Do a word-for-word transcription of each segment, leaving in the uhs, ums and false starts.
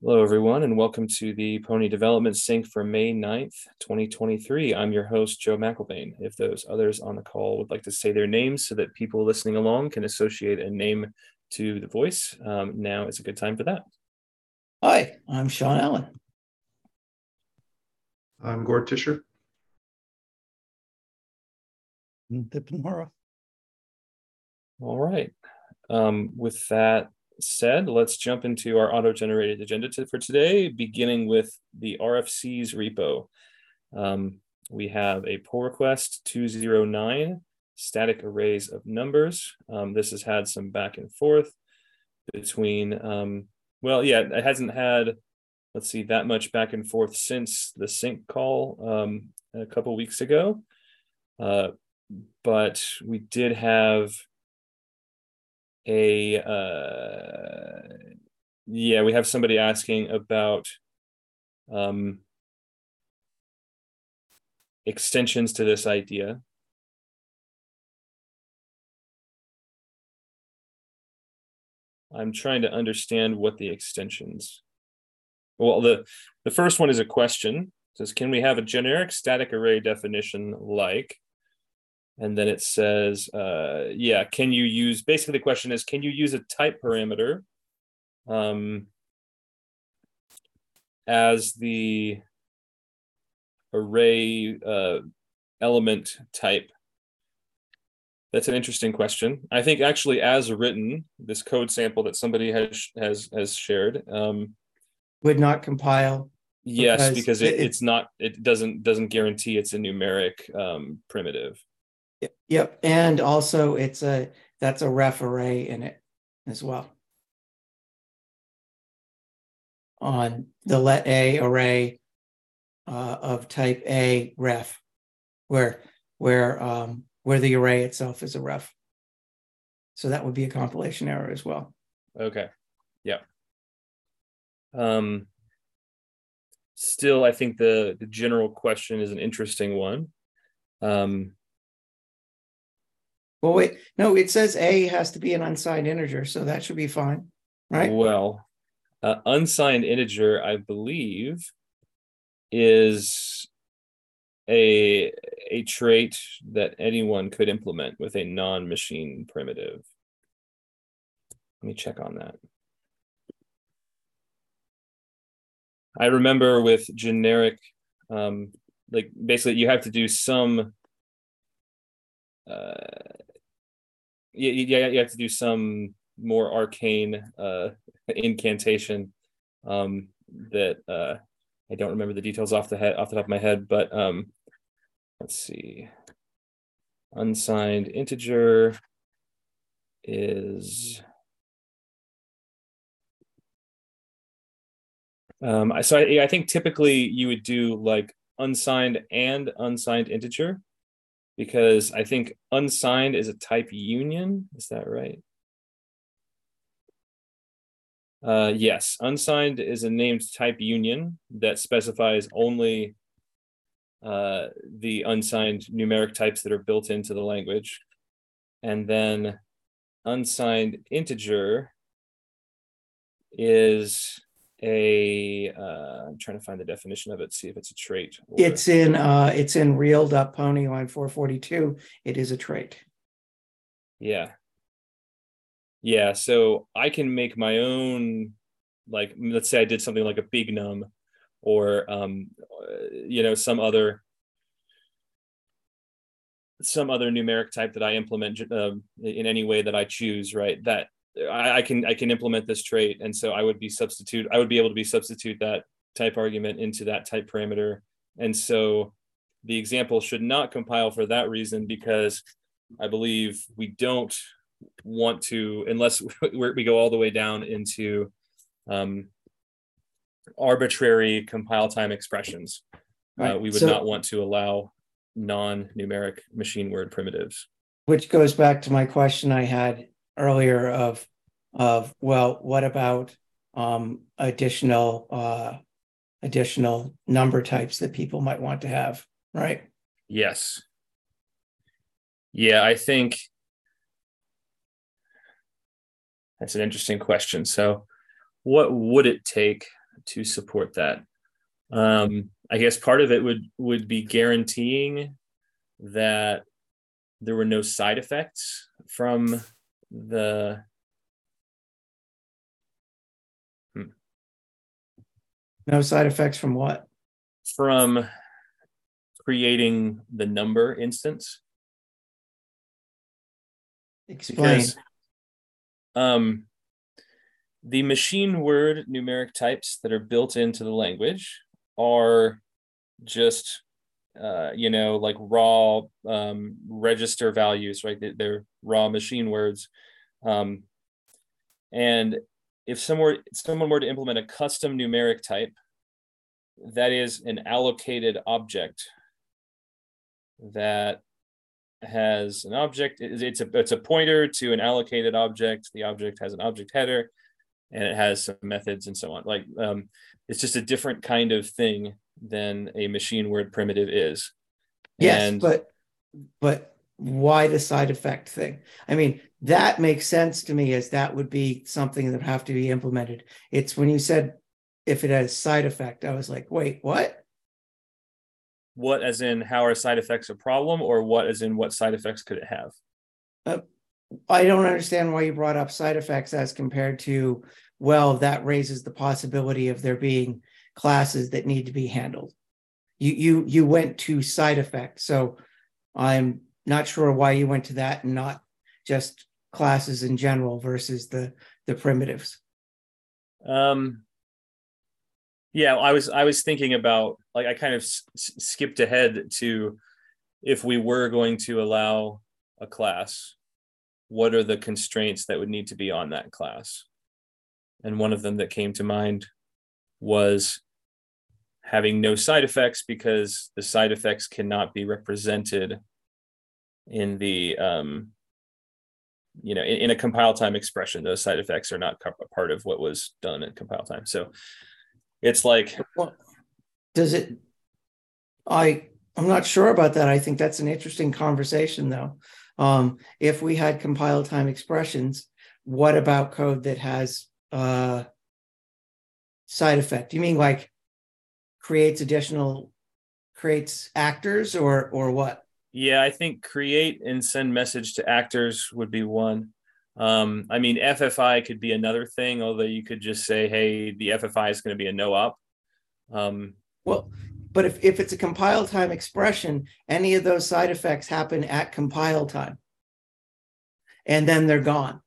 Hello, everyone, and welcome to the Pony Development Sync for May ninth, twenty twenty-three. I'm your host, Joe McElvain. If those others on the call would like to say their names so that people listening along can associate a name to the voice, um, now is a good time for that. Hi, I'm Sean Allen. I'm Gord Tischer. Dipin Mora. All right. Um, with that said, let's jump into our auto-generated agenda to, for today, beginning with the R F Cs repo. Um, we have a pull request two zero nine, static arrays of numbers. Um, this has had some back and forth between, um, well, yeah, it hasn't had, let's see, that much back and forth since the sync call um, a couple weeks ago. Uh, but we did have a uh yeah we have somebody asking about um extensions to this idea. I'm trying to understand what the extensions, well, the the first one is a question. It says, can we have a generic static array definition like, and then it says, uh, yeah, can you use, basically the question is, can you use a type parameter um, as the array uh, element type? That's an interesting question. I think actually as written, this code sample that somebody has has has shared um, would not compile. Yes, because, because it, it, it's not, it doesn't doesn't guarantee it's a numeric um, primitive. Yep, and also it's a that's a ref array in it as well. On the let A array uh, of type A ref, where where um, where the array itself is a ref. So that would be a compilation error as well. Okay, yeah. Um, still, I think the the general question is an interesting one. Um, Well, wait, no, it says A has to be an unsigned integer, so that should be fine, right? Well, uh, unsigned integer, I believe, is a a trait that anyone could implement with a non-machine primitive. Let me check on that. I remember with generic, um, like basically you have to do some, uh, you, you, you have to do some more arcane uh, incantation um, that uh, I don't remember the details off the head off the top of my head, but um, let's see. Unsigned integer is um, so I, I think typically you would do like unsigned and unsigned integer, because I think unsigned is a type union. Is that right? Uh, yes, unsigned is a named type union that specifies only uh, the unsigned numeric types that are built into the language. And then unsigned integer is a, uh, I'm trying to find the definition of it, see if it's a trait. Or... It's in uh, it's in real.pony line four forty-two. It is a trait. Yeah. Yeah, so I can make my own, like, let's say I did something like a big num, or, um, you know, some other, some other numeric type that I implement uh, in any way that I choose, right? That I, I can I can implement this trait, and so I would be substitute. I would be able to be substitute that type argument into that type parameter, and so the example should not compile for that reason, because I believe we don't want to, unless we go all the way down into um, arbitrary compile time expressions. Right. Uh, we would so, not want to allow non-numeric machine word primitives. Which goes back to my question I had earlier of, of well, what about um, additional uh, additional number types that people might want to have, right? Yes. Yeah, I think that's an interesting question. So what would it take? to support that. Um, I guess part of it would would be guaranteeing that there were no side effects from the hmm, No side effects from what? from creating the number instance. Explain. Because um, the machine word numeric types that are built into the language are just uh, you know, like raw um, register values, right? They're raw machine words. Um, and if someone, someone were to implement a custom numeric type, that is an allocated object that has an object. It's a, it's a pointer to an allocated object. The object has an object header, and it has some methods and so on. Like um, it's just a different kind of thing than a machine word primitive is. Yes, and but but why the side effect thing? I mean, that makes sense to me, as that would be something that would have to be implemented. It's when you said if it has side effect, I was like, wait, what? What, as in how are side effects a problem, or what as in what side effects could it have? Uh, I don't understand why you brought up side effects as compared to, well, that raises the possibility of there being classes that need to be handled. You you you went to side effect, so I'm not sure why you went to that and not just classes in general versus the the primitives. Um, yeah, I was I was thinking about, like, I kind of s- skipped ahead to, if we were going to allow a class, what are the constraints that would need to be on that class? And one of them that came to mind was having no side effects, because the side effects cannot be represented in the um, you know, in, in a compile time expression. Those side effects are not a part of what was done at compile time. So it's like, Well, does it? I I'm not sure about that. I think that's an interesting conversation, though. Um, if we had compile time expressions, what about code that has uh, side effect? You mean like creates additional creates actors, or or what? yeah, I think create and send message to actors would be one. Um, I mean, F F I could be another thing, although you could just say, hey, the F F I is going to be a no op. Um, Well, but if, if it's a compile time expression, any of those side effects happen at compile time, and then they're gone.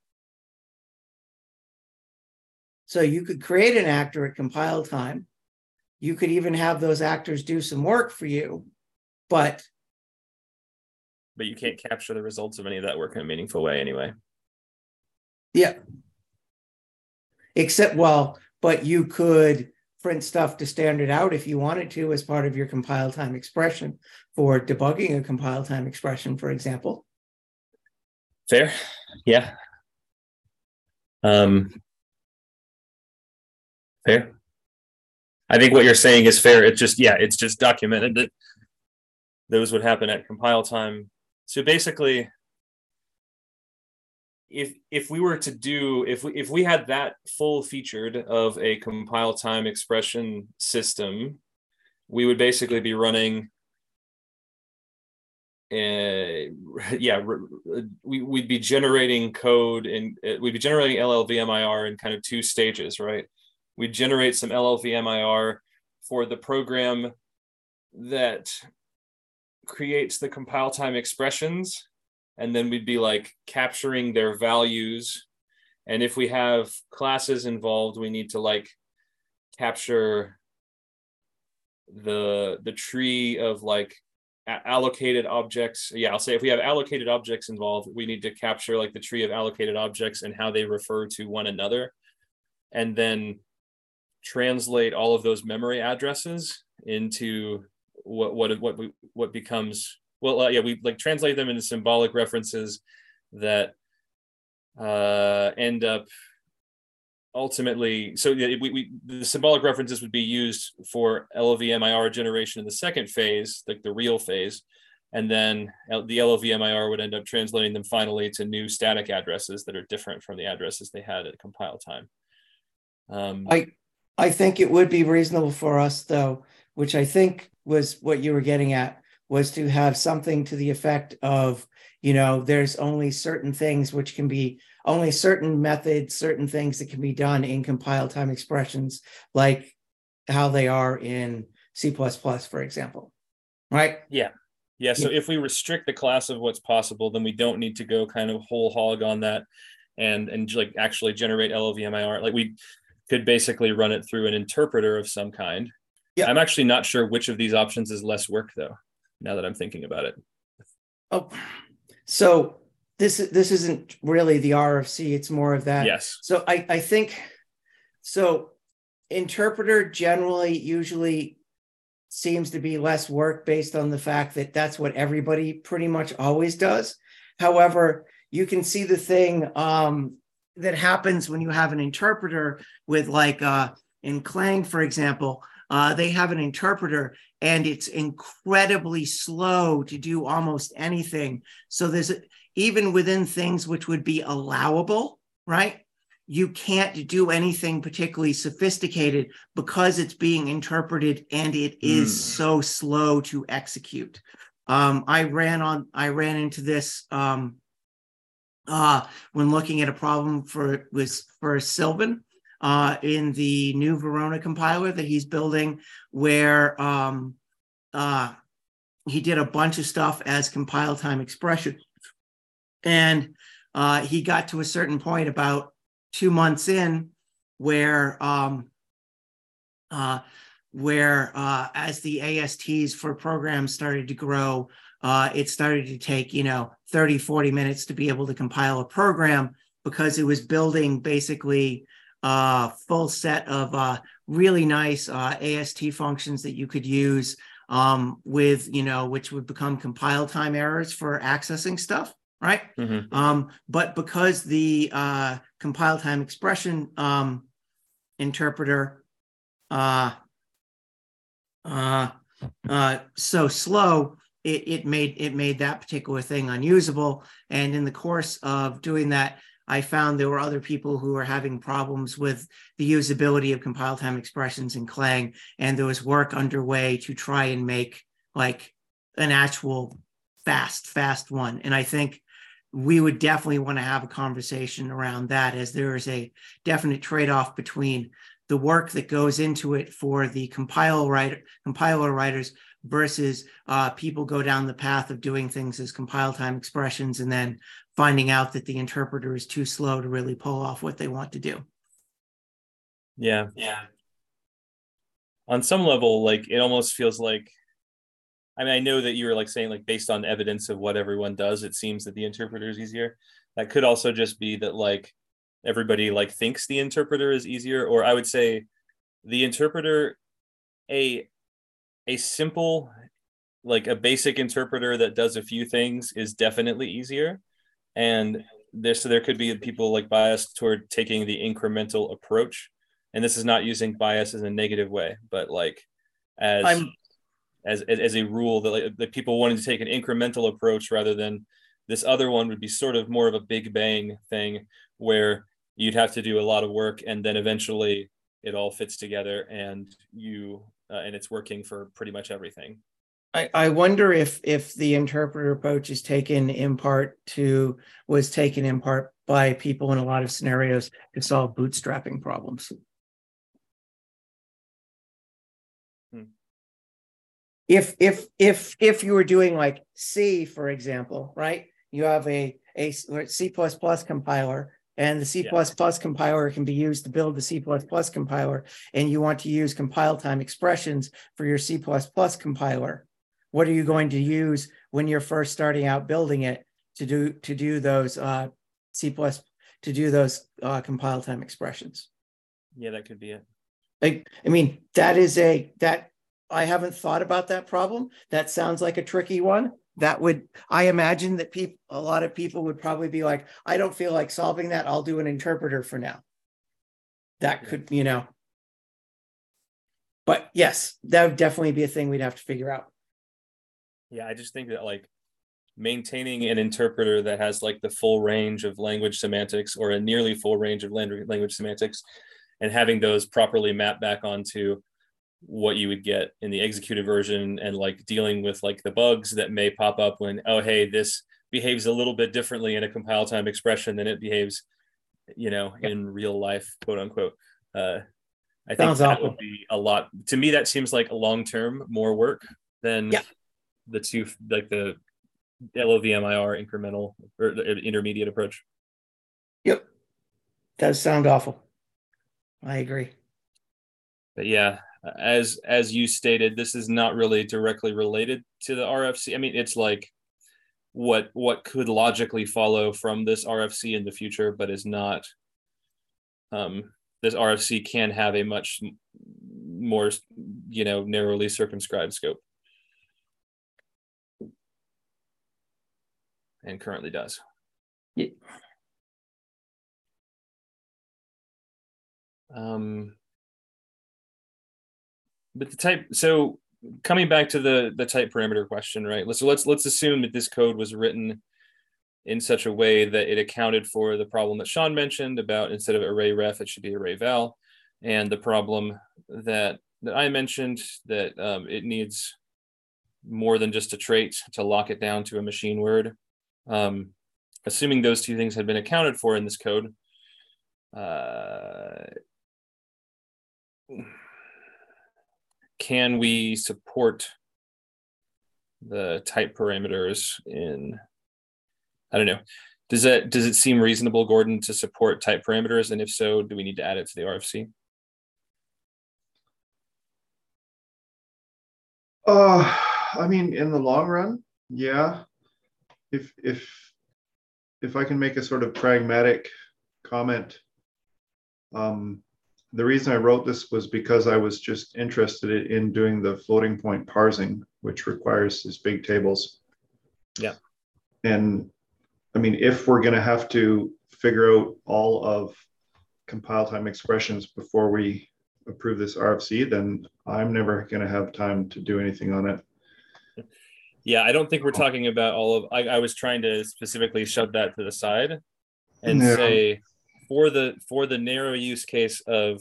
So you could create an actor at compile time. You could even have those actors do some work for you, but but you can't capture the results of any of that work in a meaningful way anyway. yeah. Except, well, but you could print stuff to standard out if you wanted to as part of your compile time expression for debugging a compile time expression, for example. Fair, yeah. Um, fair. I think what you're saying is fair. It's just, yeah, it's just documented that those would happen at compile time. So basically, if if we were to do if we if we had that full featured of a compile time expression system, we would basically be running uh, yeah, we, we'd be generating code, and we'd be generating L L V M I R in kind of two stages, right? We'd generate some L L V M I R for the program that creates the compile time expressions, and then we'd be like capturing their values. And if we have classes involved, we need to like capture the the tree of like allocated objects. Yeah, I'll say if we have allocated objects involved, we need to capture like the tree of allocated objects and how they refer to one another, and then translate all of those memory addresses into what what what we, what becomes, well, uh, yeah, we like translate them into symbolic references that uh, end up ultimately. So yeah, we, we the symbolic references would be used for L L V M I R generation in the second phase, like the real phase, and then the L L V M I R would end up translating them finally to new static addresses that are different from the addresses they had at compile time. Um, I I think it would be reasonable for us, though, which I think was what you were getting at, was to have something to the effect of, you know, there's only certain things which can be, only certain methods, certain things that can be done in compile time expressions, like how they are in C plus plus, for example. Right? Yeah. Yeah. So Yeah. if we restrict the class of what's possible, then we don't need to go kind of whole hog on that and and like actually generate L L V M I R. Like we could basically run it through an interpreter of some kind. Yeah. I'm actually not sure which of these options is less work though, now that I'm thinking about it. Oh, so this this isn't really the R F C, it's more of that. Yes. So I, I think so interpreter generally usually seems to be less work based on the fact that that's what everybody pretty much always does. However, you can see the thing um, that happens when you have an interpreter with like uh, in Clang, for example, uh, they have an interpreter and it's incredibly slow to do almost anything. So there's a, even within things which would be allowable, right? You can't do anything particularly sophisticated because it's being interpreted and it is mm. so slow to execute. Um, I ran on, I ran into this um, uh, when looking at a problem for was for Sylvan uh, in the new Verona compiler that he's building, where um, uh, he did a bunch of stuff as compile time expression, and uh, he got to a certain point about two months in where um, uh, where uh, as the A S Ts for programs started to grow, uh, it started to take, you know, thirty, forty minutes to be able to compile a program because it was building basically a full set of uh, really nice uh, A S T functions that you could use um, with, you know, which would become compile time errors for accessing stuff. Right. Mm-hmm. Um, but because the uh, compile time expression um, interpreter uh, uh, uh, so slow, it, it made it made that particular thing unusable. And in the course of doing that, I found there were other people who were having problems with the usability of compile time expressions in Clang, and there was work underway to try and make like an actual fast, fast one. And I think we would definitely want to have a conversation around that, as there is a definite trade-off between the work that goes into it for the compile writer, compiler writers versus uh, people go down the path of doing things as compile time expressions and then finding out that the interpreter is too slow to really pull off what they want to do. Yeah. Yeah. On some level, like it almost feels like, I mean, I know that you were like saying, like, based on evidence of what everyone does, it seems that the interpreter is easier. That could also just be that like everybody like thinks the interpreter is easier, or I would say the interpreter, a a simple, like a basic interpreter that does a few things is definitely easier. And there, so there could be people like biased toward taking the incremental approach. And this is not using bias as a negative way, but like as I'm As, as a rule that, like, that people wanted to take an incremental approach rather than this other one would be sort of more of a big bang thing where you'd have to do a lot of work and then eventually it all fits together and you uh, and it's working for pretty much everything. I, I wonder if if the interpreter approach is taken in part to was taken in part by people in a lot of scenarios to solve bootstrapping problems. If if if if you were doing like C, for example, right? You have a a C plus plus compiler, and the C plus plus compiler can be used to build the C plus plus compiler, and you want to use compile time expressions for your C plus plus compiler. What are you going to use when you're first starting out building it to do to do those uh, C plus to do those uh, compile time expressions? Yeah, that could be it. I, I mean, that is a that. I haven't thought about that problem. That sounds like a tricky one. That would, I imagine that people, a lot of people would probably be like, I don't feel like solving that. I'll do an interpreter for now. That could, you know. But yes, that would definitely be a thing we'd have to figure out. Yeah, I just think that like maintaining an interpreter that has like the full range of language semantics or a nearly full range of language semantics and having those properly mapped back onto what you would get in the executed version, and like dealing with like the bugs that may pop up when, oh, hey, this behaves a little bit differently in a compile time expression than it behaves, you know, Yeah. in real life, quote unquote. Uh, I think Sounds that awful. would be a lot. To me, that seems like a long-term more work than Yeah. the two, like the L O V M I R incremental or the intermediate approach. Yep. Does sound awful. I agree. But yeah, as as you stated, this is not really directly related to the R F C. I mean, it's like what what could logically follow from this R F C in the future, but is not. Um, this R F C can have a much more, you know, narrowly circumscribed scope, and currently does. Yeah. Um, but the type, so coming back to the the type parameter question, right? So let's let's assume that this code was written in such a way that it accounted for the problem that Sean mentioned about, instead of array ref, it should be array val, and the problem that that I mentioned, that um, it needs more than just a trait to lock it down to a machine word. Um, assuming those two things had been accounted for in this code, uh, can we support the type parameters in, I don't know, does that does it seem reasonable, Gordon, to support type parameters? And if so, do we need to add it to the R F C? Uh, I mean, in the long run, yeah. If if if I can make a sort of pragmatic comment, um, the reason I wrote this was because I was just interested in doing the floating point parsing, which requires these big tables. Yeah. And I mean, if we're going to have to figure out all of compile time expressions before we approve this R F C, then I'm never going to have time to do anything on it. Yeah, I don't think we're talking about all of, I, I was trying to specifically shove that to the side and Yeah. say, for the for the narrow use case of,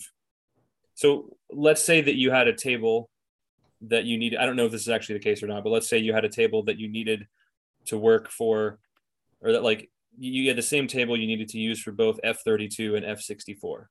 so let's say that you had a table that you need, I don't know if this is actually the case or not, but let's say you had a table that you needed to work for, or that like you had the same table you needed to use for both F thirty-two and F sixty-four.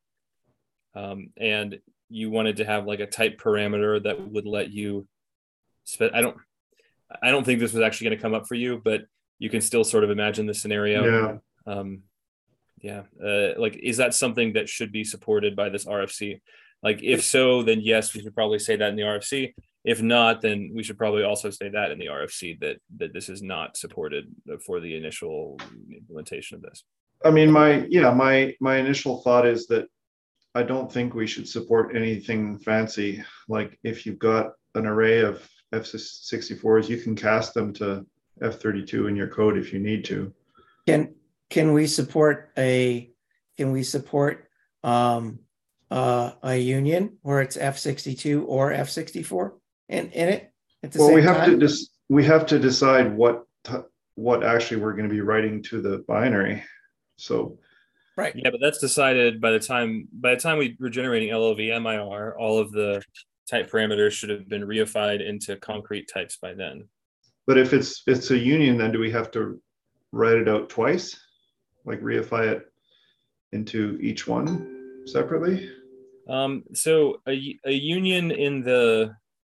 Um, and you wanted to have like a type parameter that would let you, spe- I don't, I don't think this was actually going to come up for you, but you can still sort of imagine the scenario. Yeah. Um, yeah. Uh, like, is that something that should be supported by this R F C? Like, if so, then yes, we should probably say that in the R F C. If not, then we should probably also say that in the R F C, that that this is not supported for the initial implementation of this. I mean, my yeah, my my initial thought is that I don't think we should support anything fancy. Like if you've got an array of F sixty-fours, you can cast them to F thirty-two in your code if you need to. Can can we support a can we support um uh a union where it's F sixty-two or F sixty-four in, in it at the well, same we have time? to just we have to decide what what actually we're going to be writing to the binary. So right. Yeah, but that's decided by the time by the time we were generating L O V M I R, all of the type parameters should have been reified into concrete types by then. But if it's it's a union, then do we have to write it out twice? Like reify it into each one separately? Um, so a, a union in the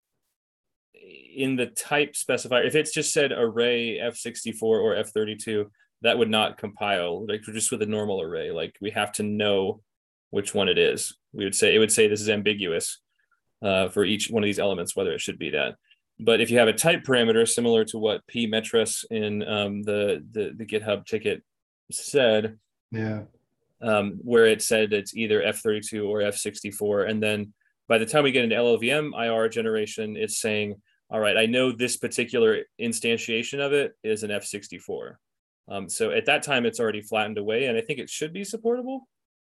in the type specifier, if it's just said array F sixty-four or F thirty-two, that would not compile, like just with a normal array. Like we have to know which one it is. We would say, it would say this is ambiguous uh, for each one of these elements, whether it should be that. But if you have a type parameter similar to what P Metris in um, the, the the GitHub ticket said, yeah, um, where it said it's either F thirty-two or F sixty-four, and then by the time we get into L L V M I R generation, it's saying, all right, I know this particular instantiation of it is an F sixty-four. Um, so at that time, it's already flattened away, and I think it should be supportable.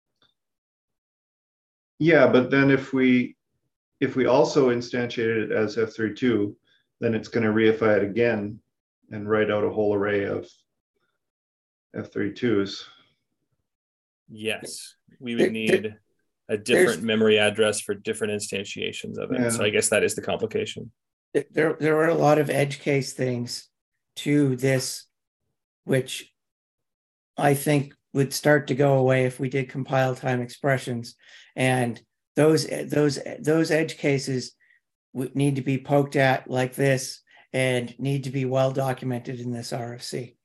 Yeah, but then if we if we also instantiated it as F thirty-two, then it's going to reify it again and write out a whole array of F thirty-twos. Yes, we would need. a different There's- memory address for different instantiations of it. Yeah. So I guess that is the complication. there there are a lot of edge case things to this, which I think would start to go away if we did compile time expressions, and those those those edge cases would need to be poked at like this and need to be well documented in this R F C.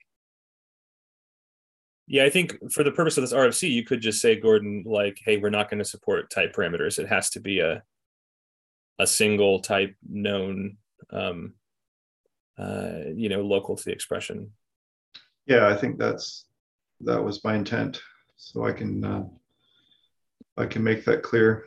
Yeah, I think for the purpose of this R F C, you could just say, Gordon, like, hey, we're not going to support type parameters. It has to be a a single type known, um, uh, you know, local to the expression. Yeah, I think that's that was my intent. So I can uh, I can make that clear.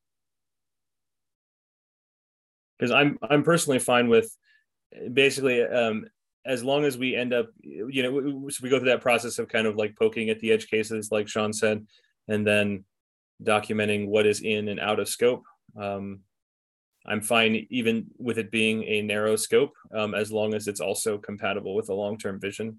Because I'm I'm personally fine with basically um, as long as we end up, you know, so we go through that process of kind of like poking at the edge cases, like Sean said, and then documenting what is in and out of scope. Um, I'm fine even with it being a narrow scope, um, as long as it's also compatible with a long-term vision.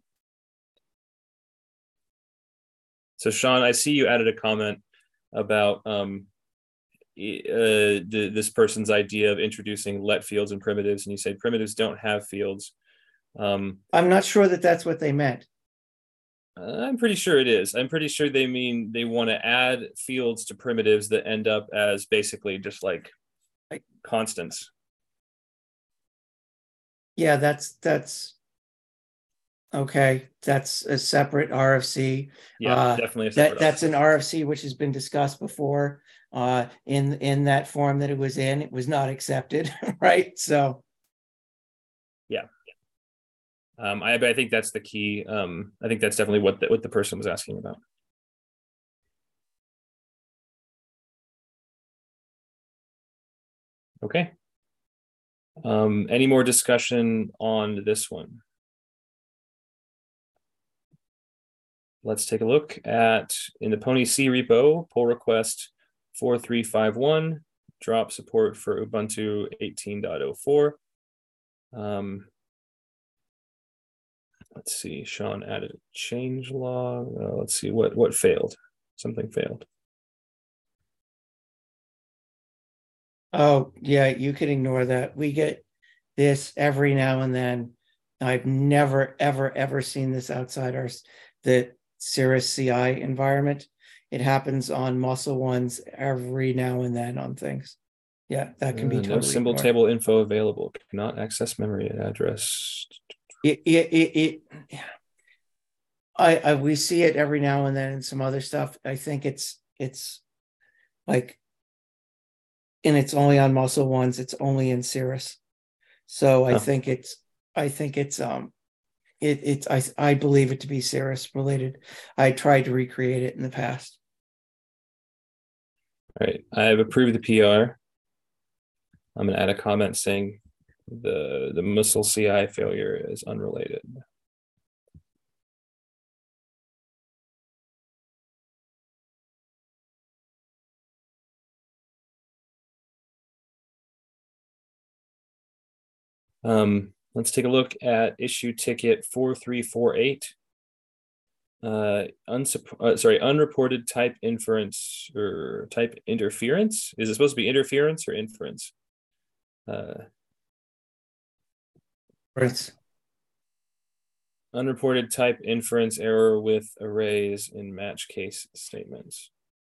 So Sean, I see you added a comment about um, uh, the, this person's idea of introducing let fields and primitives, and you say primitives don't have fields. Um, I'm not sure that that's what they meant. I'm pretty sure it is. I'm pretty sure they mean they want to add fields to primitives that end up as basically just like constants. Yeah, that's that's okay. That's a separate R F C. Yeah, uh, definitely a separate that that's an R F C which has been discussed before. Uh, in in that form that it was in, it was not accepted, right? So yeah, um, I, I think that's the key. Um, I think that's definitely what the, what the person was asking about. Okay. Um, any more discussion on this one? Let's take a look at in the Pony C repo, pull request four three five one, drop support for Ubuntu eighteen point oh four. Um, let's see, Sean added a change log. Uh, let's see what what failed. Something failed. oh yeah, you can ignore that. We get this every now and then. I've never ever ever seen this outside our the Cirrus C I environment. It happens on muscle ones every now and then on things. Yeah, that can be uh, totally no symbol ignored. table info available. Cannot access memory address. It, it, it, it I, I we see it every now and then in some other stuff. I think it's it's like, and it's only on muscle ones. It's only in Cirrus. So I Huh. think it's I think it's um it it's I I believe it to be Cirrus related. I tried to recreate it in the past. All right, I have approved the P R. I'm going to add a comment saying the the missile C I failure is unrelated. Um, let's take a look at issue ticket four three four eight. Uh, unsup- uh, sorry, unreported type inference or type interference. Is it supposed to be interference or inference? Uh, Right. unreported type inference error with arrays in match case statements.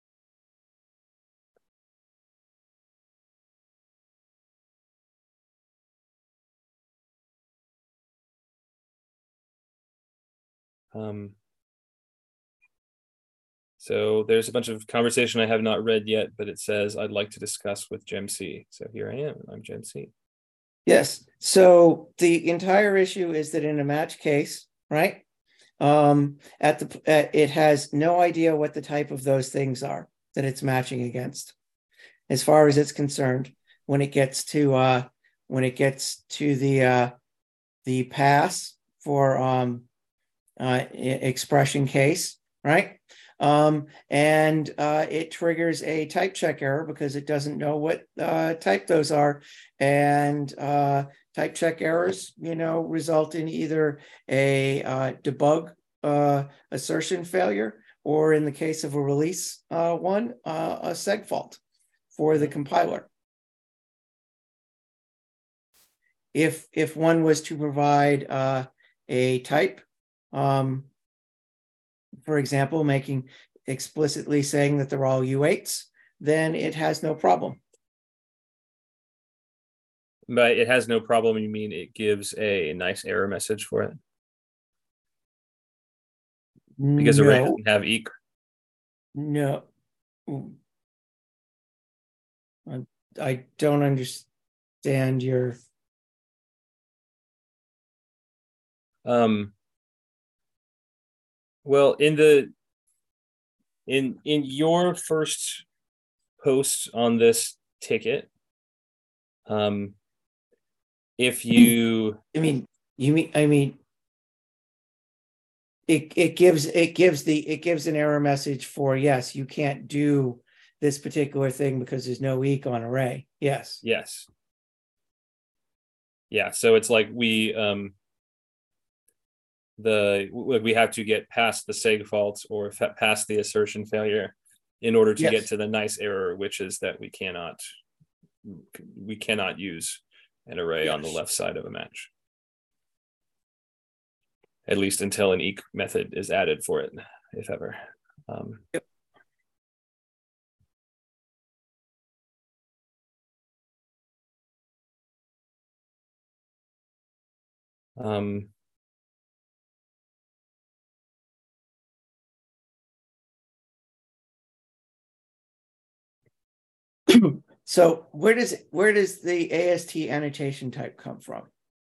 Um, so there's a bunch of conversation I have not read yet, but it says I'd like to discuss with Gem C. So here I am. I'm Gem C. Yes. So the entire issue is that in a match case, right? Um, at the at, it has no idea what the type of those things are that it's matching against, as far as it's concerned. When it gets to uh, when it gets to the uh, the pass for um, uh, expression case, right? Um, and uh, it triggers a type check error because it doesn't know what uh, type those are. And uh, type check errors, you know, result in either a uh, debug uh, assertion failure or in the case of a release uh, one, uh, a seg fault for the compiler. If if one was to provide uh, a type, um, for example, making explicitly saying that they're all U eights, then it has no problem. But it has no problem, you mean it gives a nice error message for it? Because no, array doesn't have eq. No. I don't understand your... Um, well, in the in in your first post on this ticket, um, if you, I mean, you mean, I mean, it it gives it gives the it gives an error message for yes, you can't do this particular thing because there's no eq on array. Yes. Yes. Yeah. So it's like we um. the we have to get past the seg fault or past the assertion failure in order to yes. get to the nice error, which is that we cannot we cannot use an array yes. on the left side of a match, at least until an eq method is added for it, if ever. Um, yep. Um, So where does where does the A S T annotation type come from?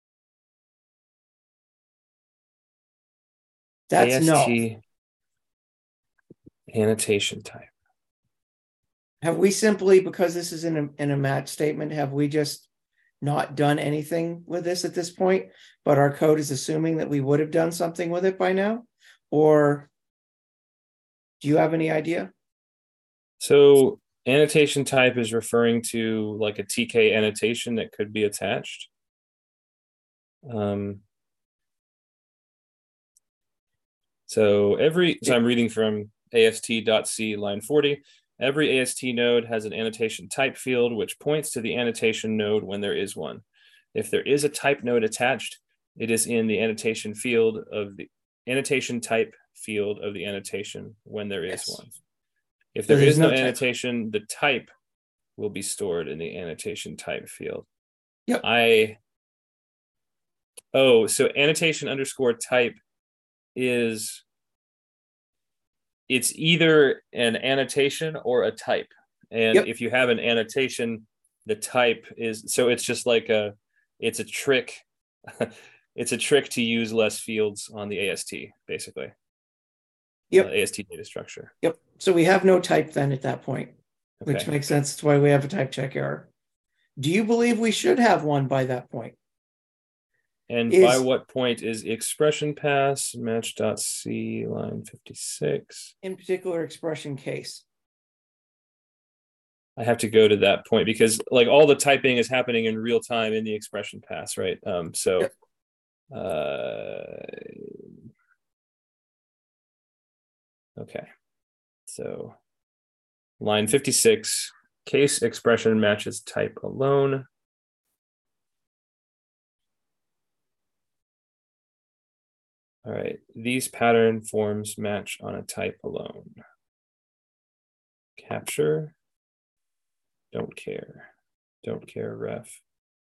That's A S T no annotation type. Have we simply, because this is in a in a match statement, have we just not done anything with this at this point? But our code is assuming that we would have done something with it by now, or do you have any idea? So annotation type is referring to like a T K annotation that could be attached. Um, so every, so I'm reading from A S T dot C line forty. Every A S T node has an annotation type field, which points to the annotation node when there is one. If there is a type node attached, it is in the annotation field of the annotation type field of the annotation when there is Yes. one. If there So is no, no annotation, the type will be stored in the annotation type field. Yep. I, oh, so annotation underscore type is, it's either an annotation or a type. And Yep. if you have an annotation, the type is, so it's just like a, it's a trick. It's a trick to use less fields on the A S T, basically. Yep. Uh, A S T data structure. Yep. So we have no type then at that point, Okay. which makes sense. That's why we have a type check error. Do you believe we should have one by that point? And is, by what point is expression pass match.c line fifty-six? In particular expression case. I have to go to that point because like all the typing is happening in real time in the expression pass, right? Um, so yep. uh, okay. So line fifty-six, case expression matches type alone. All right, these pattern forms match on a type alone. Capture, don't care, don't care ref.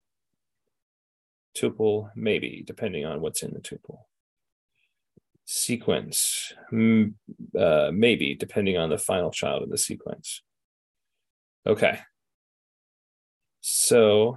Tuple, maybe, depending on what's in the tuple. Sequence, mm, uh, maybe, depending on the final child of the sequence. Okay. So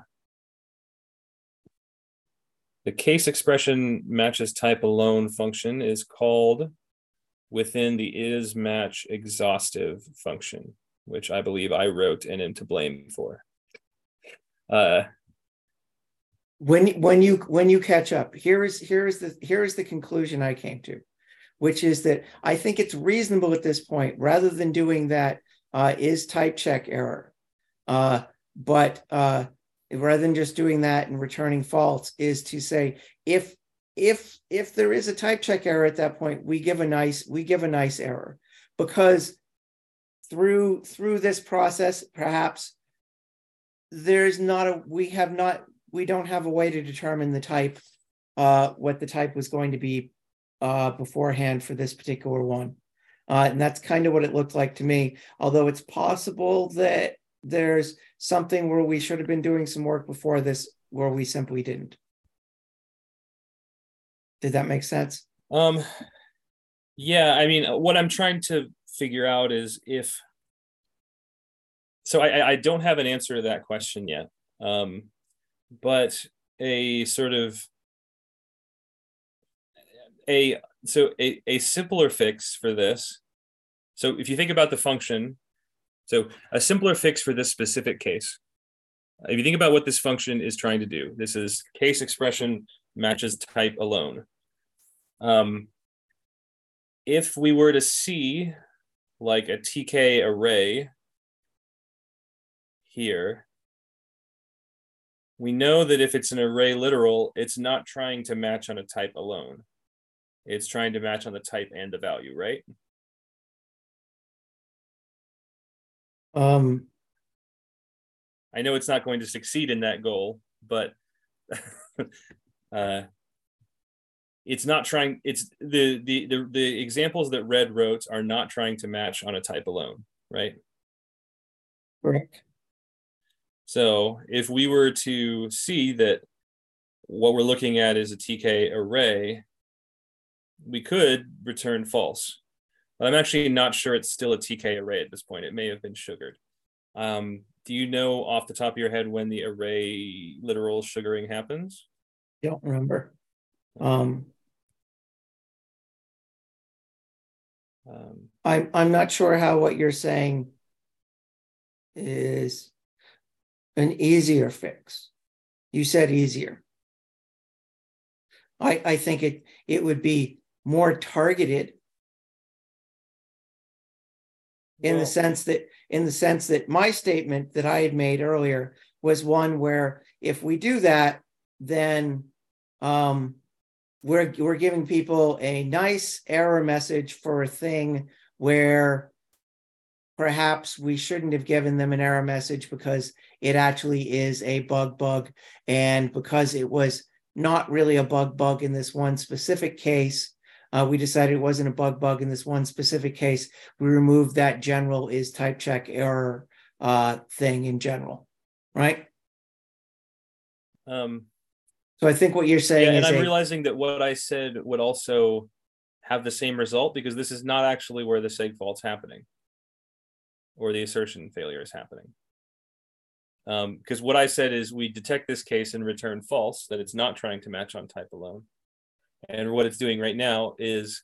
the case expression matches type alone function is called within the is match exhaustive function, which I believe I wrote and am to blame for. Uh, when when you when you catch up, here is here is the here is the conclusion I came to, which is that I think it's reasonable at this point, rather than doing that uh, is type check error, uh, but uh, rather than just doing that and returning false, is to say if if if there is a type check error at that point, we give a nice we give a nice error. because through through this process, perhaps there's not a we have not we don't have a way to determine the type, uh, what the type was going to be uh, beforehand for this particular one. Uh, and that's kind of what it looked like to me, although it's possible that there's something where we should have been doing some work before this where we simply didn't. Did that make sense? Um, yeah, I mean, what I'm trying to figure out is if, so I, I don't have an answer to that question yet. Um, but a sort of a, so a, a simpler fix for this. So if you think about the function, so a simpler fix for this specific case, if you think about what this function is trying to do, this is case expression matches type alone. Um, if we were to see like a T K array here, we know that if it's an array literal, it's not trying to match on a type alone. It's trying to match on the type and the value, right? Um, I know it's not going to succeed in that goal, but uh, it's not trying, it's the, the, the, the examples that Red wrote are not trying to match on a type alone, right? correct. So if we were to see that what we're looking at is a T K array, we could return false. But I'm actually not sure it's still a T K array at this point. It may have been sugared. Um, do you know off the top of your head when the array literal sugaring happens? Don't remember. Um, Um, I'm I'm not sure how what you're saying is an easier fix. You said easier. I I think it it would be more targeted in well, the sense that in the sense that my statement that I had made earlier was one where if we do that, then um, we're we're giving people a nice error message for a thing where perhaps we shouldn't have given them an error message because it actually is a bug bug, and because it was not really a bug bug in this one specific case, uh, we decided it wasn't a bug bug in this one specific case. We removed that general is type check error uh, thing in general, right? um, So I think what you're saying yeah, is and I'm a, realizing that what I said would also have the same result because this is not actually where the seg fault's happening or the assertion failure is happening. Um, because what I said is we detect this case and return false, that it's not trying to match on type alone. And what it's doing right now is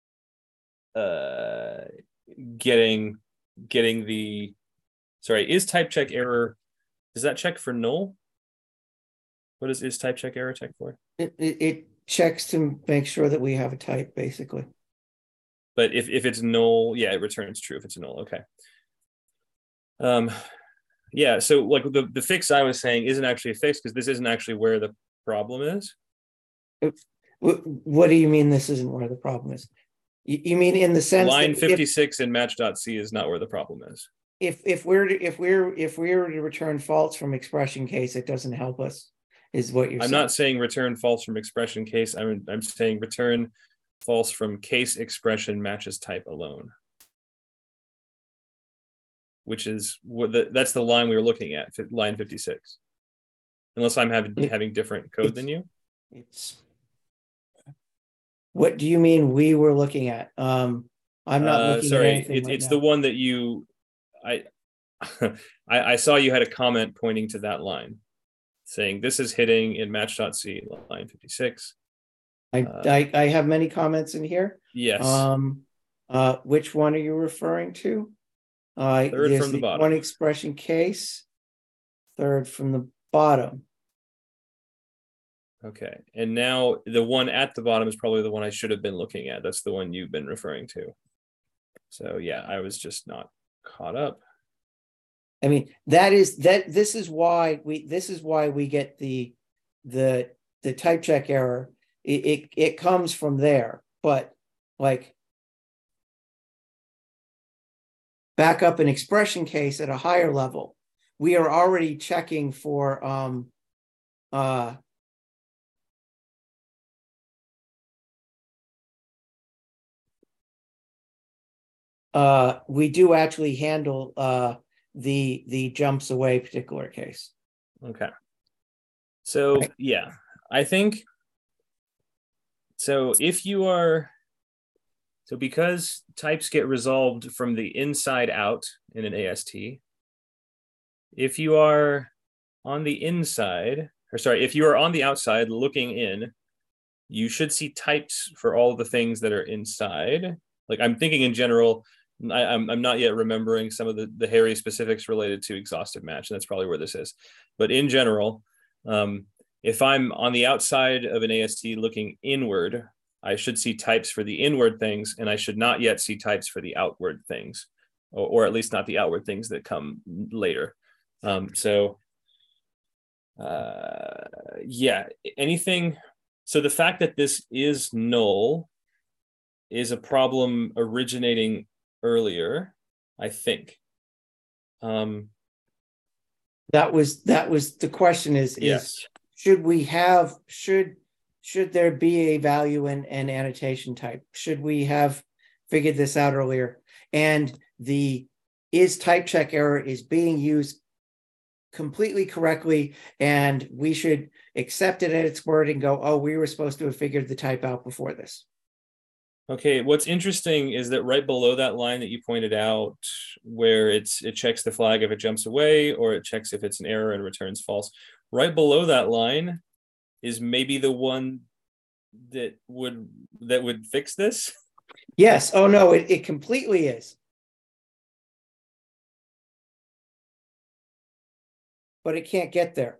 uh, getting getting the, sorry, is type check error, does that check for null? What is is type check error check for? it, it, it checks to make sure that we have a type, basically. But if, if it's null, yeah, it returns true if it's a null. Okay. Um, yeah, so like the, the fix I was saying isn't actually a fix because this isn't actually where the problem is. What, what do you mean this isn't where the problem is? You, you mean in the sense Line that fifty-six in match.c is not where the problem is. if if we're to, if we're if we were to return false from expression case, it doesn't help us, is what you're I'm saying. not saying return false from expression case. I'm I'm saying return false from case expression matches type alone, which is what the, that's the line we were looking at, line fifty-six. Unless I'm having It- having different code than you. It's what do you mean we were looking at? Um, I'm not Uh, looking sorry, at anything it's right it's now. the one that you, I, I, I saw you had a comment pointing to that line, saying this is hitting in match.c line fifty-six. I, uh, I I have many comments in here. Yes. Um, uh, which one are you referring to? Uh, Third there's from the the bottom. one expression case. Third from the bottom. Okay, and now the one at the bottom is probably the one I should have been looking at. That's the one you've been referring to. So yeah, I was just not caught up. I mean, that is that this is why we this is why we get the the the type check error. It it, it comes from there, but like back up an expression case at a higher level, we are already checking for um, uh, uh, we do actually handle uh, the the jumps away particular case. Okay. So Right. yeah, I think so. If you are so because types get resolved from the inside out in an A S T, if you are on the inside, or sorry, if you are on the outside looking in, you should see types for all the things that are inside. Like I'm thinking in general, I, I'm I'm not yet remembering some of the, the hairy specifics related to exhaustive match, and that's probably where this is. But in general, um, if I'm on the outside of an A S T looking inward, I should see types for the inward things, and I should not yet see types for the outward things, or, or at least not the outward things that come later. Um, so, uh, yeah, anything. So the fact that this is null is a problem originating earlier, I think. Um, That was that was the question is yes. is should we have should should there be a value in an annotation type? Should we have figured this out earlier? And the is type check error is being used completely correctly, and we should accept it at its word and go, oh, we were supposed to have figured the type out before this. Okay, what's interesting is that right below that line that you pointed out, where it's it checks the flag if it jumps away, or it checks if it's an error and returns false. Right below that line is maybe the one that would that would fix this. Yes. Oh no, it, it completely is. But it can't get there.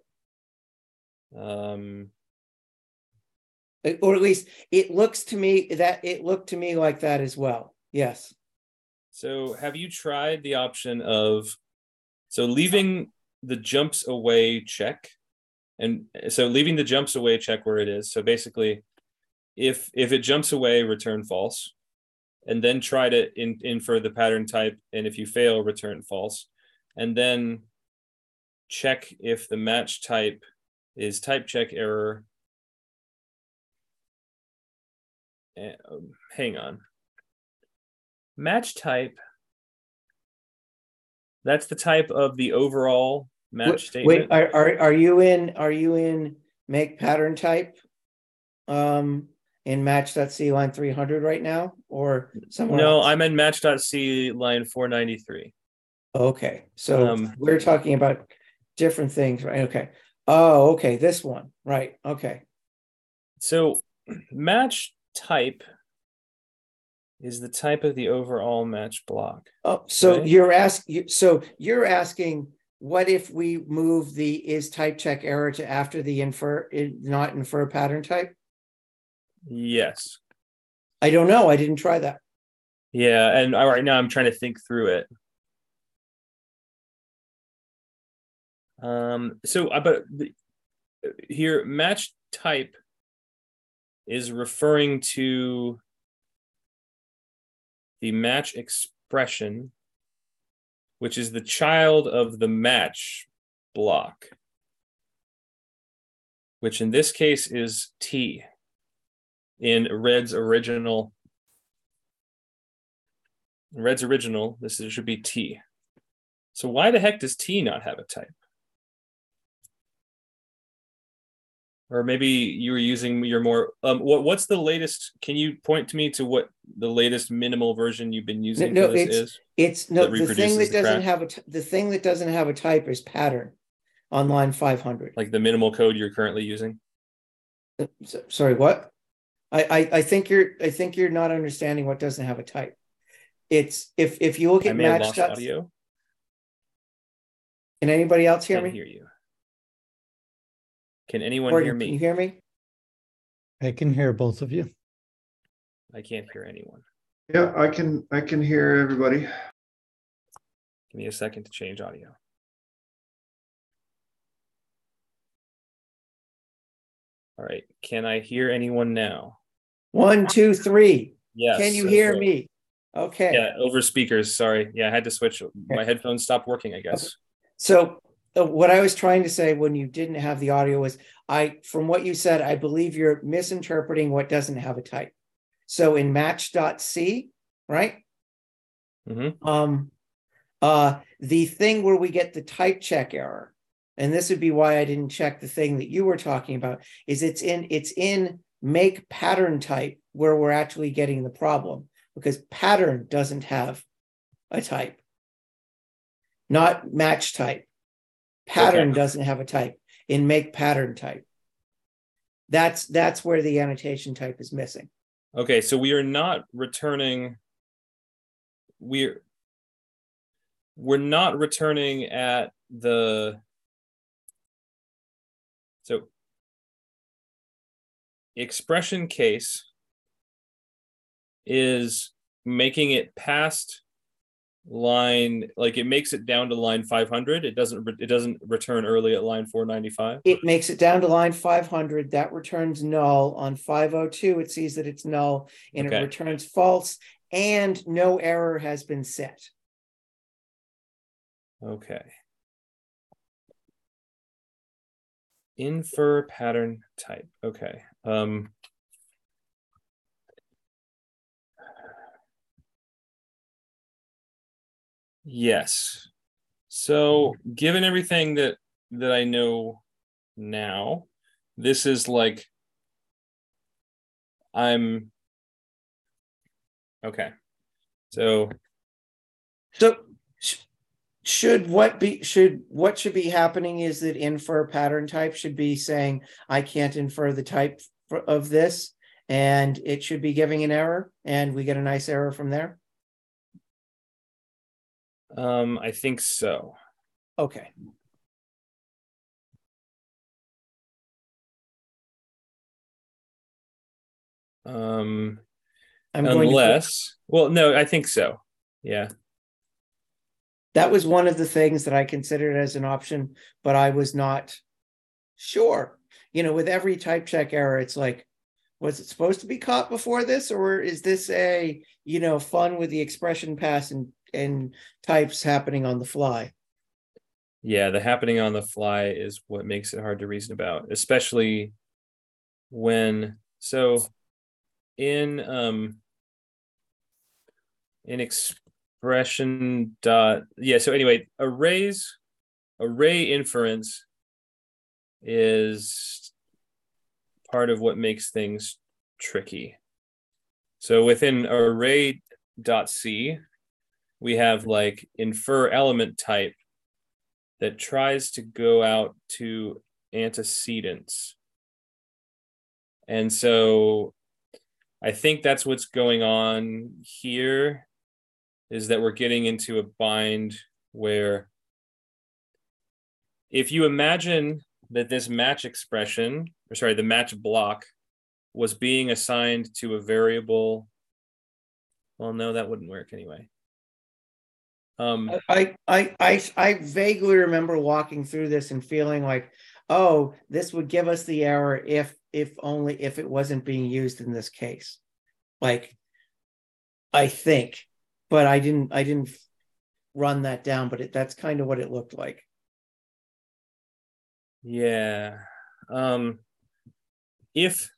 Um, or at least it looks to me that it looked to me like that as well. Yes. So have you tried the option of, so leaving the jumps away check, and so leaving the jumps away check where it is. So basically, if if it jumps away, return false, and then try to in, infer the pattern type, and if you fail, return false, and then check if the match type is type check error. Um, hang on. Match type. That's the type of the overall match wait, statement. Wait, are, are are you in? Are you in make pattern type? Um, in match.c line three hundred right now, or somewhere no, else? I'm in match.c line four ninety-three. Okay, so um, we're talking about different things, right? Okay. Oh, okay, this one, right? Okay. So match type is the type of the overall match block. Oh, so right? you're asking. So you're asking, what if we move the is type check error to after the infer, not infer pattern type? Yes. I don't know. I didn't try that. Yeah, and right now I'm trying to think through it. Um. So, but the, here, match type is referring to the match expression, which is the child of the match block, which in this case is T in Red's original. In Red's original, this is, should be T. So why the heck does T not have a type? Or maybe you were using your more, um, what, what's the latest? Can you point to me to what the latest minimal version you've been using No, for this it's, is? It's no, the thing that the doesn't crash? have a, the thing that doesn't have a type is pattern on line five hundred. Like the minimal code you're currently using? Uh, so- Sorry, what? I, I, I think you're, I think you're not understanding what doesn't have a type. It's, if, if you look I at may have match lost stuff. audio. Can anybody else hear Can't me? hear you. Can anyone Gordon, hear me? Can you hear me? I can hear both of you. I can't hear anyone. Yeah, I can I can hear everybody. Give me a second to change audio. All right. Can I hear anyone now? One, two, three. Yes. Can you hear okay. me? Okay. Yeah, over speakers. Sorry. Yeah, I had to switch. My headphones stopped working, I guess. Okay. So uh, what I was trying to say when you didn't have the audio was, I, from what you said, I believe you're misinterpreting what doesn't have a type. So in match.c, right? Mm-hmm. Um, uh, the thing where we get the type check error, and this would be why I didn't check the thing that you were talking about, is it's in it's in make pattern type where we're actually getting the problem, because pattern doesn't have a type, not match type. Pattern Okay. doesn't have a type in make pattern type. That's that's where the annotation type is missing. Okay, so we are not returning. We're we're not returning at the. So expression case is making it past line, like it makes it down to line five hundred. It doesn't it doesn't return early at line four ninety-five. It makes it down to line five hundred. That returns null. On five oh two, it sees that it's null, and Okay. it returns false, and no error has been set. Okay. Infer pattern type. Okay. Um, yes. So given everything that that I know now, this is like I'm okay. So So sh- should what be should what should be happening is that infer pattern type should be saying I can't infer the type for, of this, and it should be giving an error, and we get a nice error from there. um I think so. Okay. Um I'm going unless to well no, I think so. Yeah. That was one of the things that I considered as an option, but I was not sure. You know, with every type check error, it's like, was it supposed to be caught before this, or is this a, you know, fun with the expression pass and, and types happening on the fly? Yeah, the happening on the fly is what makes it hard to reason about, especially when so in um in expression dot yeah, so anyway, arrays array inference is part of what makes things tricky. So within array.c, we have like infer element type that tries to go out to antecedents. And so I think that's what's going on here, is that we're getting into a bind where if you imagine that this match expression, or sorry, the match block was being assigned to a variable, well, no, that wouldn't work anyway. Um, I, I, I, I vaguely remember walking through this and feeling like, oh, this would give us the error if, if only if it wasn't being used in this case. Like, I think, but I didn't, I didn't run that down, but it, that's kind of what it looked like. Yeah. Um, if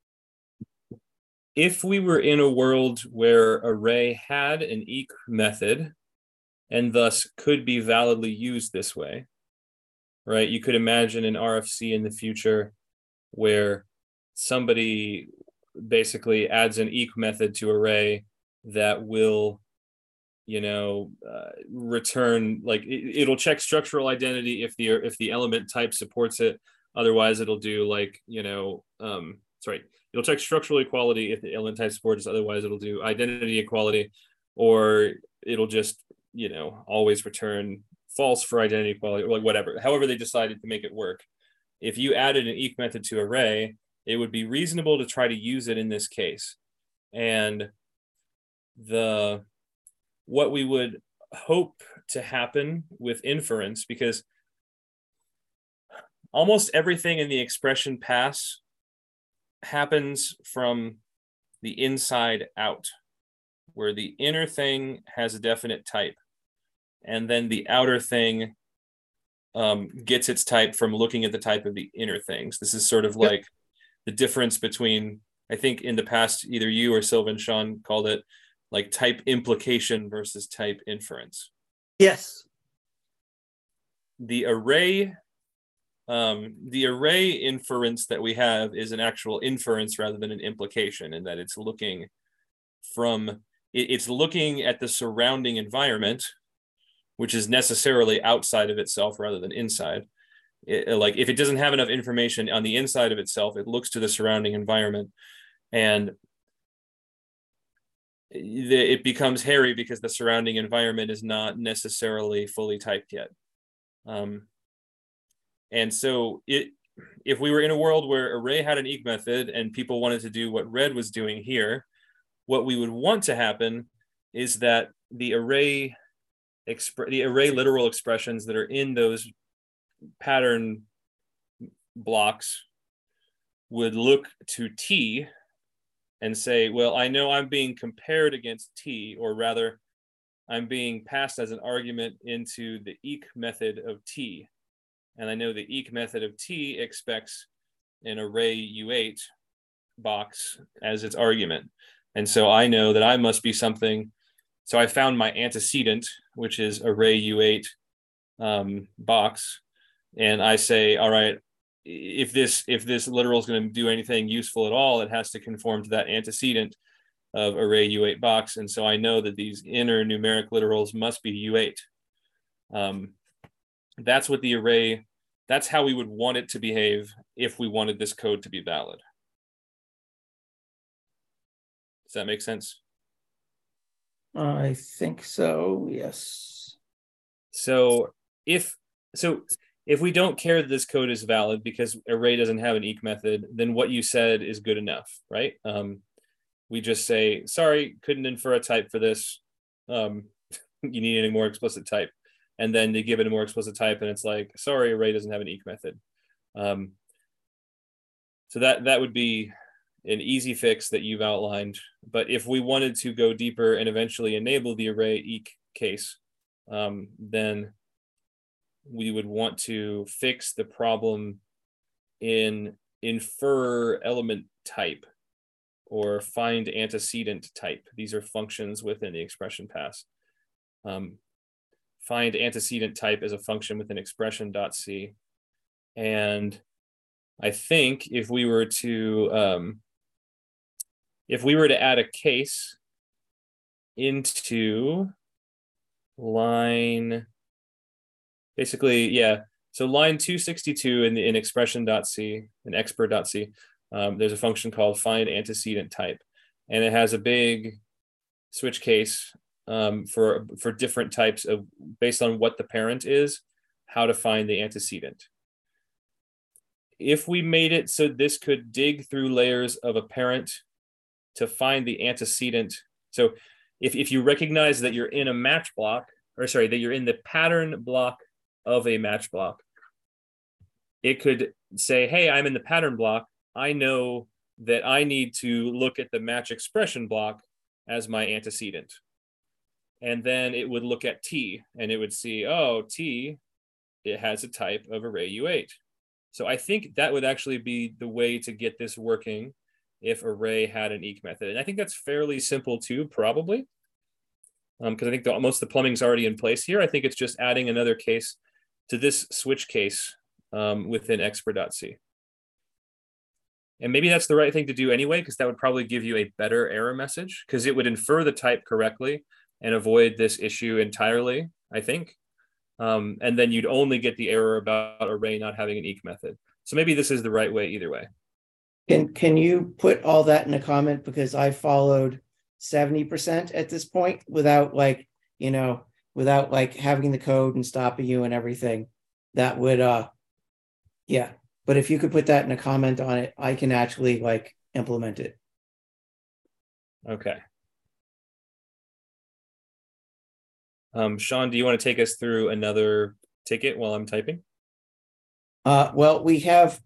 if we were in a world where array had an eq method and thus could be validly used this way, right? You could imagine an R F C in the future where somebody basically adds an eq method to array that will, you know, uh, return, like it, it'll check structural identity if the if the element type supports it. Otherwise, it'll do like, you know, um, sorry, it'll check structural equality if the element type supports it. Otherwise, it'll do identity equality, or it'll just, you know, always return false for identity equality, or like whatever. However they decided to make it work. If you added an eq method to array, it would be reasonable to try to use it in this case. And the what we would hope to happen with inference, because almost everything in the expression pass happens from the inside out, where the inner thing has a definite type, and then the outer thing um, gets its type from looking at the type of the inner things. This is sort of like yep. the difference between, I think in the past, either you or Sylvan Sean called it like type implication versus type inference. Yes. The array, um, the array inference that we have is an actual inference rather than an implication, in that it's looking from, it, it's looking at the surrounding environment, which is necessarily outside of itself rather than inside. It, like if it doesn't have enough information on the inside of itself, it looks to the surrounding environment, and it becomes hairy because the surrounding environment is not necessarily fully typed yet. Um, and so it, if we were in a world where array had an eq method and people wanted to do what red was doing here, what we would want to happen is that the array exp- the array literal expressions that are in those pattern blocks would look to T and say, well, I know I'm being compared against T, or rather, I'm being passed as an argument into the eq method of T. And I know the eq method of T expects an array U eight box as its argument. And so I know that I must be something. So I found my antecedent, which is array U eight um, box. And I say, all right, if this if this literal is going to do anything useful at all, it has to conform to that antecedent of array U eight box. And so I know that these inner numeric literals must be U eight. Um, that's what the array, that's how we would want it to behave if we wanted this code to be valid. Does that make sense? I think so, yes. So if, so if we don't care that this code is valid because array doesn't have an eq method, then what you said is good enough, right? Um, we just say, sorry, couldn't infer a type for this. Um, you need a more explicit type. And then they give it a more explicit type and it's like, sorry, array doesn't have an eq method. Um, so that, that would be an easy fix that you've outlined. But if we wanted to go deeper and eventually enable the array eq case, um, then we would want to fix the problem in infer element type or find antecedent type. These are functions within the expression pass. Um, find antecedent type as a function within expression.c. And I think if we were to, um, if we were to add a case into line, basically, yeah. So line two sixty-two in the in expression.c, in expr.c, um, there's a function called find antecedent type, and it has a big switch case um, for for different types of, based on what the parent is, how to find the antecedent. If we made it so this could dig through layers of a parent to find the antecedent, so if if you recognize that you're in a match block, or sorry, that you're in the pattern block of a match block, it could say, hey, I'm in the pattern block. I know that I need to look at the match expression block as my antecedent. And then it would look at T and it would see, oh, T, it has a type of array U eight. So I think that would actually be the way to get this working if array had an eq method. And I think that's fairly simple too, probably. Because um, I think the, most of the plumbing's already in place here. I think it's just adding another case to this switch case um, within expr.c. And maybe that's the right thing to do anyway, because that would probably give you a better error message, because it would infer the type correctly and avoid this issue entirely, I think. Um, and then you'd only get the error about array not having an eq method. So maybe this is the right way either way. Can, can you put all that in a comment? Because I followed seventy percent at this point without like, you know, without like having the code and stopping you and everything. That would, uh, yeah. But if you could put that in a comment on it, I can actually like implement it. Okay. Um, Sean, do you want to take us through another ticket while I'm typing? Uh, well, we have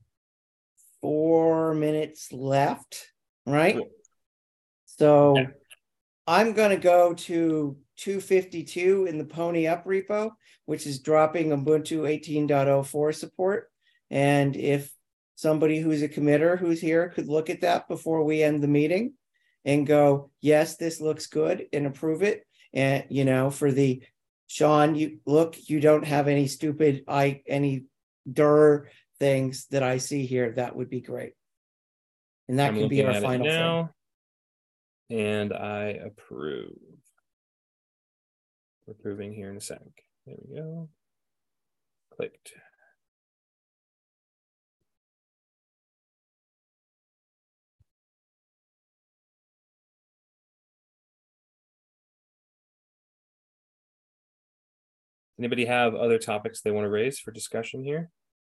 four minutes left, right? Cool. So Okay. I'm going to go to two fifty-two in the Pony Up repo, which is dropping Ubuntu eighteen point oh four support. And if somebody who's a committer who's here could look at that before we end the meeting and go, yes, this looks good, and approve it. And, you know, for the Sean, you look, you don't have any stupid, I, any D R things that I see here. That would be great. And that I'm could be our looking at it final thing. now, and I approve. We're approving here in a sec. There we go. Clicked. Anybody have other topics they want to raise for discussion here?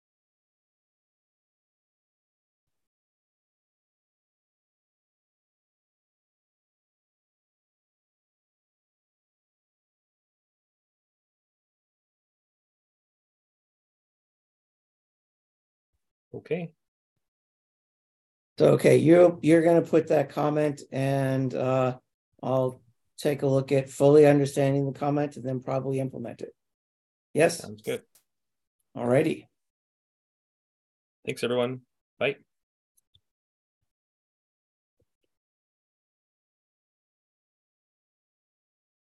Okay. So, okay, you you're going to put that comment, and uh, I'll take a look at fully understanding the comment and then probably implement it. Yes? Sounds good. All righty. Thanks, everyone. Bye.